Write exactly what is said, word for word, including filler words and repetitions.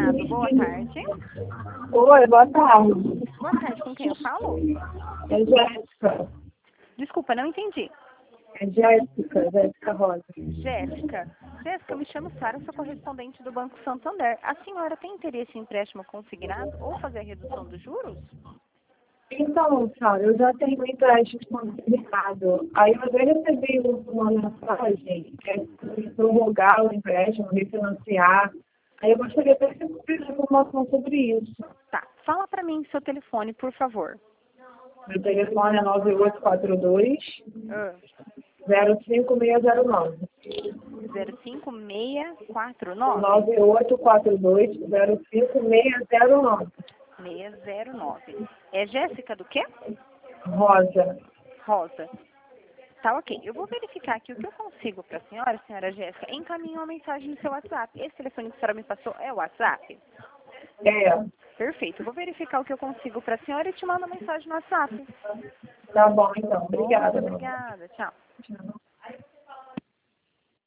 Consignado, boa tarde. Oi, boa tarde. Boa tarde, com quem eu falo? É Jéssica. Desculpa, não entendi. É Jéssica, Jéssica Rosa. Jéssica. Jéssica, eu me chamo Sara, sou correspondente do Banco Santander. A senhora tem interesse em empréstimo consignado ou fazer a redução dos juros? Então, Sara, eu já tenho um empréstimo consignado. Aí eu já recebi uma mensagem que é prorrogar o empréstimo, refinanciar. Aí eu gostaria de ter informação sobre isso. Tá, fala pra mim seu telefone, por favor. Meu telefone é nove oito quatro dois, Ah, zero cinco seis zero nove. zero cinco seis quatro nove? nove oito quatro dois, zero cinco seis zero nove. seis zero nove. É Jéssica do quê? Rosa. Rosa. Tá, ok. Eu vou verificar aqui o que eu consigo para a senhora, senhora Jéssica. Encaminhe uma mensagem no seu WhatsApp. Esse telefone que a senhora me passou é o WhatsApp? É. Perfeito. Eu vou verificar o que eu consigo para a senhora e te mando uma mensagem no WhatsApp. Tá bom, então. Obrigada. Muito obrigada. Tchau. Tchau.